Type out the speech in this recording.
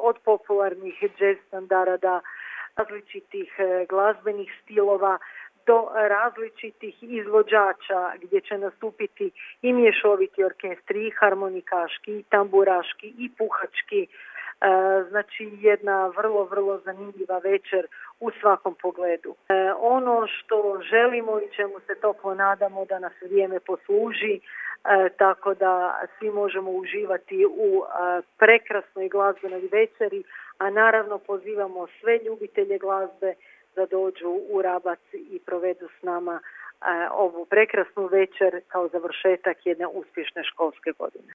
od popularnih jazz standarda, različitih glazbenih stilova do različitih izvođača gdje će nastupiti i mješoviti orkestri, i harmonikaški, i tamburaški, i puhački. Znači jedna vrlo, vrlo zanimljiva večer u svakom pogledu. Ono što želimo i čemu se toplo nadamo da nas vrijeme posluži, tako da svi možemo uživati u prekrasnoj glazbenoj večeri, a naravno pozivamo sve ljubitelje glazbe da dođu u Rabac i provedu s nama ovu prekrasnu večer kao završetak jedne uspješne školske godine.